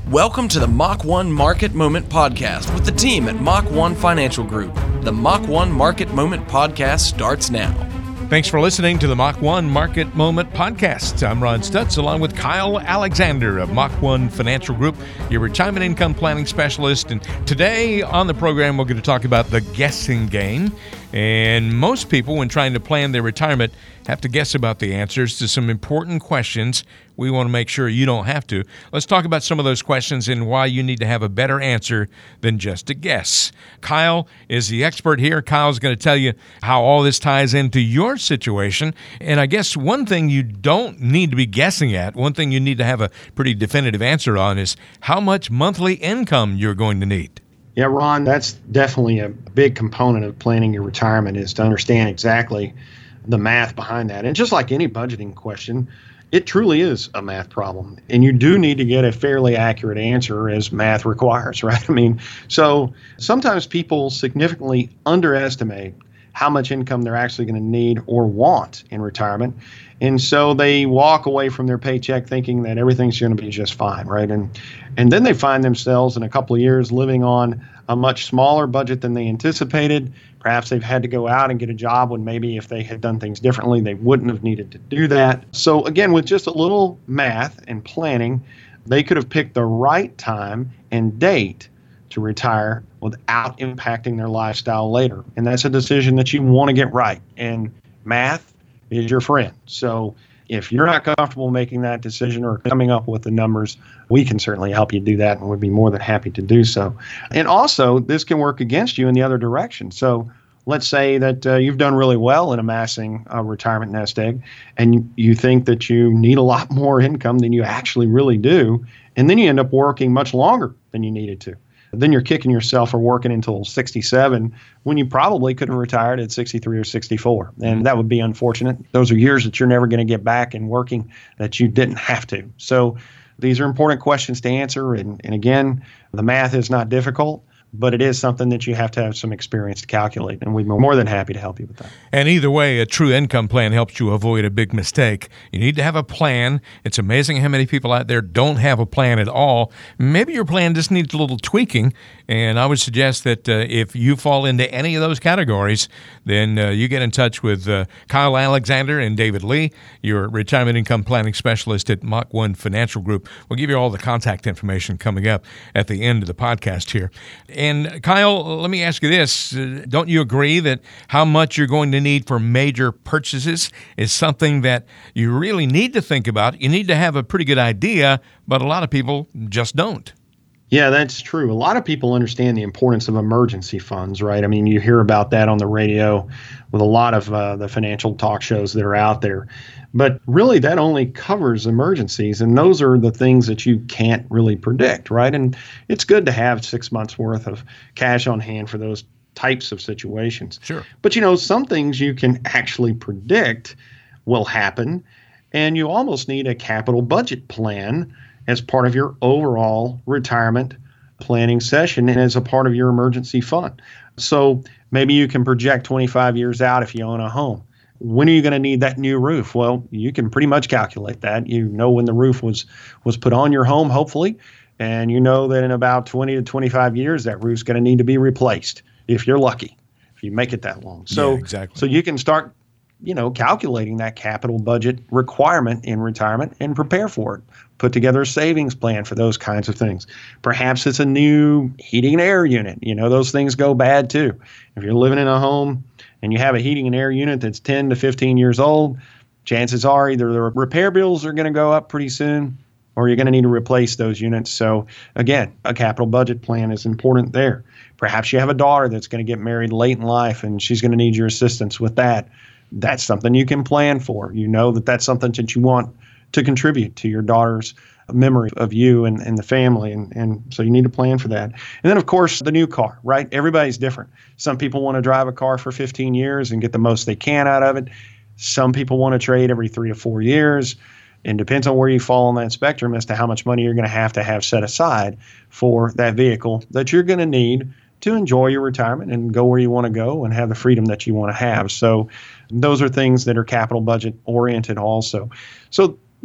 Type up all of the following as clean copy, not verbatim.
Welcome to the Mach 1 Market Moment Podcast with the team at Mach 1 Financial Group. The Mach 1 Market Moment Podcast starts now. Thanks for listening to the Mach 1 Market Moment Podcast. I'm Ron Stutz, along with Kyle Alexander of Mach 1 Financial Group, your retirement income planning specialist. And today on the program, we're going to talk about the guessing game. And most people, when trying to plan their retirement, have to guess about the answers to some important questions. We want to make sure you don't have to. Let's talk about some of those questions and why you need to have a better answer than just a guess. Kyle is the expert here. Kyle's going to tell you how all this ties into your situation. And I guess one thing you don't need to be guessing at, one thing you need to have a pretty definitive answer on is how much monthly income you're going to need. Yeah, Ron, that's definitely a big component of planning your retirement is to understand exactly the math behind that. And just like any budgeting question, it truly is a math problem. And you do need to get a fairly accurate answer as math requires, right? I mean, so sometimes people significantly underestimate how much income they're actually going to need or want in retirement. And so they walk away from their paycheck thinking that everything's going to be just fine, right? And then they find themselves in a couple of years living on a much smaller budget than they anticipated. Perhaps they've had to go out and get a job when maybe if they had done things differently, they wouldn't have needed to do that. So again, with just a little math and planning, they could have picked the right time and date to retire without impacting their lifestyle later. And that's a decision that you want to get right. And math is your friend. So if you're not comfortable making that decision or coming up with the numbers, we can certainly help you do that and would be more than happy to do so. And also, this can work against you in the other direction. So let's say that you've done really well in amassing a retirement nest egg, and you think that you need a lot more income than you actually really do, and then you end up working much longer than you needed to. Then you're kicking yourself for working until 67 when you probably could have retired at 63 or 64. And that would be unfortunate. Those are years that you're never going to get back in working that you didn't have to. So these are important questions to answer. And again, the math is not difficult, but it is something that you have to have some experience to calculate, and we'd be more than happy to help you with that. And either way, a true income plan helps you avoid a big mistake. You need to have a plan. It's amazing how many people out there don't have a plan at all. Maybe your plan just needs a little tweaking, and I would suggest that if you fall into any of those categories, then you get in touch with Kyle Alexander and David Lee, your retirement income planning specialist at Mach 1 Financial Group. We'll give you all the contact information coming up at the end of the podcast here. And Kyle, let me ask you this. Don't you agree that how much you're going to need for major purchases is something that you really need to think about? You need to have a pretty good idea, but a lot of people just don't. Yeah, that's true. A lot of people understand the importance of emergency funds, right? I mean, you hear about that on the radio with a lot of the financial talk shows that are out there. But really, that only covers emergencies, and those are the things that you can't really predict, right? And it's good to have 6 months worth of cash on hand for those types of situations. Sure. But, some things you can actually predict will happen, and you almost need a capital budget plan as part of your overall retirement planning session and as a part of your emergency fund. So maybe you can project 25 years out if you own a home. When are you going to need that new roof? Well, you can pretty much calculate that. You know when the roof was put on your home, hopefully, and you know that in about 20 to 25 years, that roof's going to need to be replaced if you're lucky, if you make it that long. So, yeah, exactly. So you can start, calculating that capital budget requirement in retirement and prepare for it. Put together a savings plan for those kinds of things. Perhaps it's a new heating and air unit. Those things go bad too. If you're living in a home and you have a heating and air unit that's 10 to 15 years old, chances are either the repair bills are going to go up pretty soon or you're going to need to replace those units. So again, a capital budget plan is important there. Perhaps you have a daughter that's going to get married late in life and she's going to need your assistance with that. That's something you can plan for. You know that that's something that you want to contribute to your daughter's memory of you and the family. And so you need to plan for that. And then, of course, the new car, right? Everybody's different. Some people want to drive a car for 15 years and get the most they can out of it. Some people want to trade every 3 to 4 years. And depends on where you fall on that spectrum as to how much money you're going to have set aside for that vehicle that you're going to need to enjoy your retirement and go where you want to go and have the freedom that you want to have. So those are things that are capital budget oriented also. So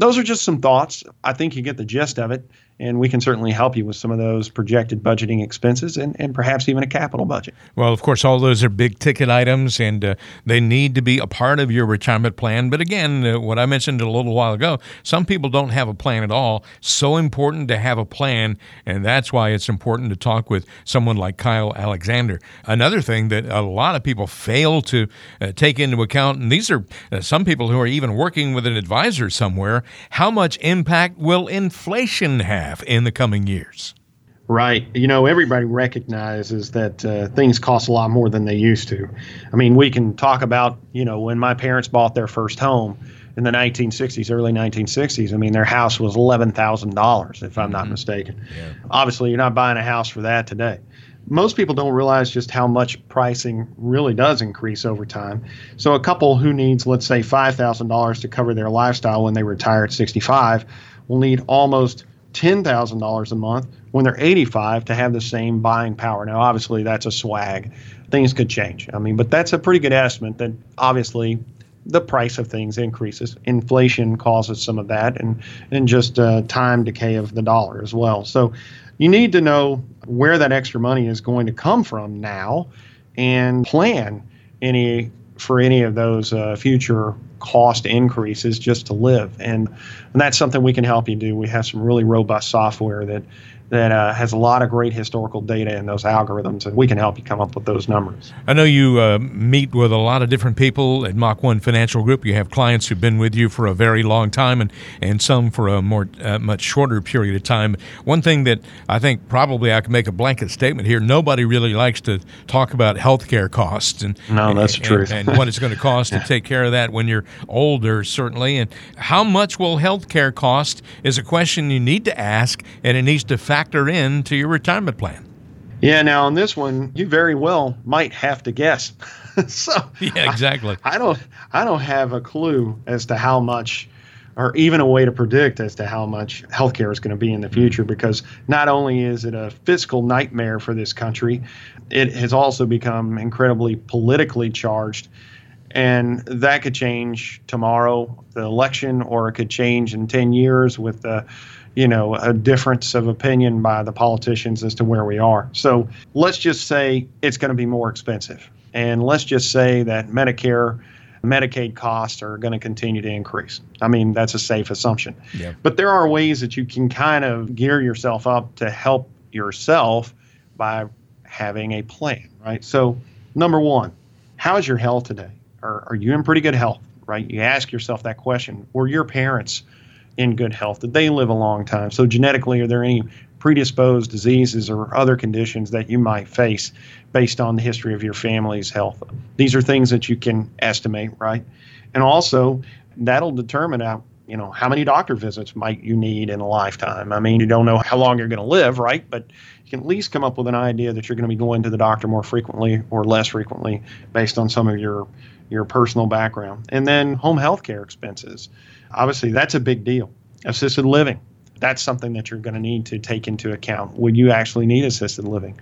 those are just some thoughts. I think you get the gist of it, and we can certainly help you with some of those projected budgeting expenses and perhaps even a capital budget. Well, of course, all those are big ticket items, and they need to be a part of your retirement plan. But again, what I mentioned a little while ago, some people don't have a plan at all. So important to have a plan, and that's why it's important to talk with someone like Kyle Alexander. Another thing that a lot of people fail to take into account, and these are some people who are even working with an advisor somewhere, how much impact will inflation have in the coming years? Right. Everybody recognizes that things cost a lot more than they used to. I mean, we can talk about, when my parents bought their first home in the 1960s, early 1960s, I mean, their house was $11,000, if I'm not mistaken. Yeah. Obviously, you're not buying a house for that today. Most people don't realize just how much pricing really does increase over time. So a couple who needs, let's say, $5,000 to cover their lifestyle when they retire at 65 will need almost $10,000 a month when they're 85 to have the same buying power. Now, obviously, that's a swag. Things could change. I mean, but that's a pretty good estimate that obviously the price of things increases. Inflation causes some of that, and just time decay of the dollar as well. So you need to know where that extra money is going to come from now and plan for any of those future cost increases just to live. And that's something we can help you do. We have some really robust software that has a lot of great historical data in those algorithms, and we can help you come up with those numbers. I know you meet with a lot of different people at Mach 1 Financial Group. You have clients who've been with you for a very long time and some for a much shorter period of time. One thing that I think probably I can make a blanket statement here, nobody really likes to talk about healthcare costs. No, that's the truth. And what it's going to cost to take care of that when you're older, certainly. And how much will healthcare cost is a question you need to ask, and it needs to factor into your retirement plan. Yeah, now on this one, you very well might have to guess. Yeah, exactly. I don't have a clue as to how much, or even a way to predict as to how much healthcare is going to be in the future, because not only is it a fiscal nightmare for this country, it has also become incredibly politically charged. And that could change tomorrow, the election, or it could change in 10 years with a difference of opinion by the politicians as to where we are. So let's just say it's going to be more expensive. And let's just say that Medicare, Medicaid costs are going to continue to increase. I mean, that's a safe assumption. Yeah. But there are ways that you can kind of gear yourself up to help yourself by having a plan, right? So number one, how is your health today? Are you in pretty good health, right? You ask yourself that question. Were your parents in good health? Did they live a long time? So genetically, are there any predisposed diseases or other conditions that you might face based on the history of your family's health? These are things that you can estimate, right? And also, that'll determine how many doctor visits might you need in a lifetime. I mean, you don't know how long you're going to live, right? But you can at least come up with an idea that you're going to be going to the doctor more frequently or less frequently based on some of your personal background. And then home health care expenses. Obviously, that's a big deal. Assisted living, that's something that you're going to need to take into account. Would you actually need assisted living?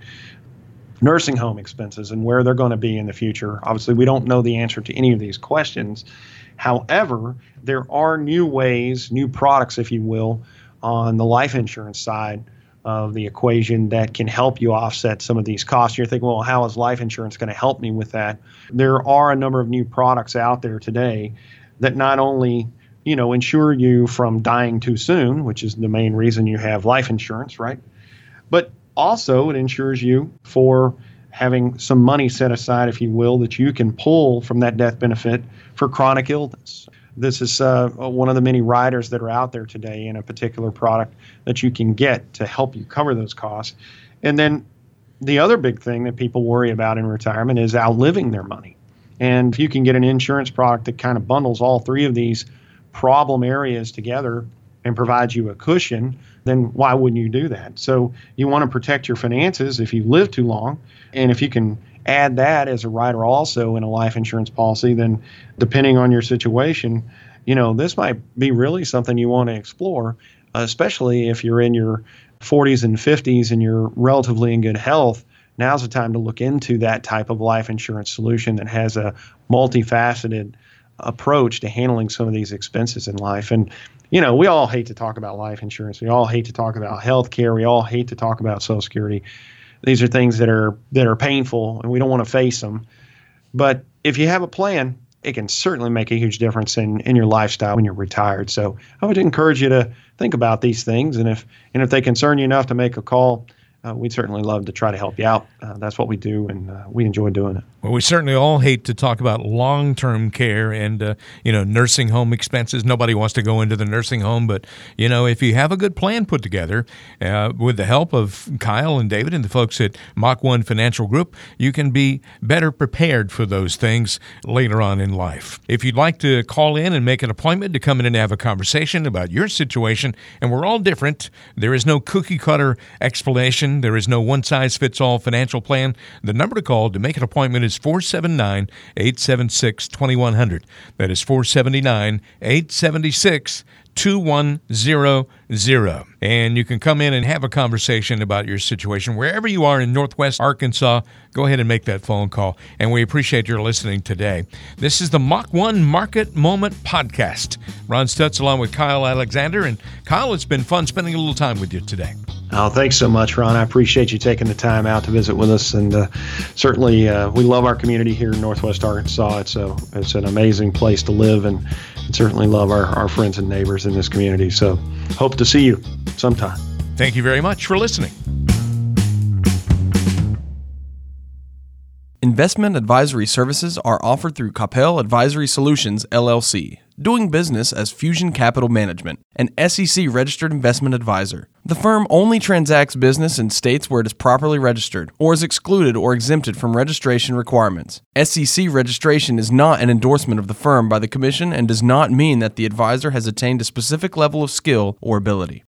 Nursing home expenses and where they're going to be in the future. Obviously, we don't know the answer to any of these questions. However, there are new ways, new products, if you will, on the life insurance side of the equation that can help you offset some of these costs. You're thinking, well, how is life insurance going to help me with that? There are a number of new products out there today that not only insure you from dying too soon, which is the main reason you have life insurance, right? But also it insures you for having some money set aside, if you will, that you can pull from that death benefit for chronic illness. This is one of the many riders that are out there today in a particular product that you can get to help you cover those costs. And then the other big thing that people worry about in retirement is outliving their money. And if you can get an insurance product that kind of bundles all three of these problem areas together and provides you a cushion, then why wouldn't you do that? So you want to protect your finances if you live too long. And if you can add that as a rider also in a life insurance policy, then depending on your situation, this might be really something you want to explore, especially if you're in your 40s and 50s and you're relatively in good health. Now's the time to look into that type of life insurance solution that has a multifaceted approach to handling some of these expenses in life. And, you know, we all hate to talk about life insurance. We all hate to talk about health care. We all hate to talk about Social Security. These are things that are painful, and we don't want to face them. But if you have a plan, it can certainly make a huge difference in your lifestyle when you're retired. So I would encourage you to think about these things. And if they concern you enough to make a call, we'd certainly love to try to help you out. That's what we do, and we enjoy doing it. Well, we certainly all hate to talk about long-term care and, nursing home expenses. Nobody wants to go into the nursing home, but, if you have a good plan put together with the help of Kyle and David and the folks at Mach 1 Financial Group, you can be better prepared for those things later on in life. If you'd like to call in and make an appointment to come in and have a conversation about your situation, and we're all different, there is no cookie-cutter explanation. There is no one-size-fits-all financial plan. The number to call to make an appointment is 479-876-2100. That is 479-876-2100. And you can come in and have a conversation about your situation wherever you are in Northwest Arkansas. Go ahead and make that phone call, and we appreciate your listening today. This is the Mach 1 Market Moment Podcast. Ron Stutz along with Kyle Alexander. And Kyle, it's been fun spending a little time with you today. Oh, thanks so much, Ron. I appreciate you taking the time out to visit with us. And certainly we love our community here in Northwest Arkansas. It's an amazing place to live, and certainly love our friends and neighbors in this community. So hope to see you sometime. Thank you very much for listening. Investment advisory services are offered through Capel Advisory Solutions, LLC, doing business as Fusion Capital Management, an SEC-registered investment advisor. The firm only transacts business in states where it is properly registered or is excluded or exempted from registration requirements. SEC registration is not an endorsement of the firm by the Commission and does not mean that the advisor has attained a specific level of skill or ability.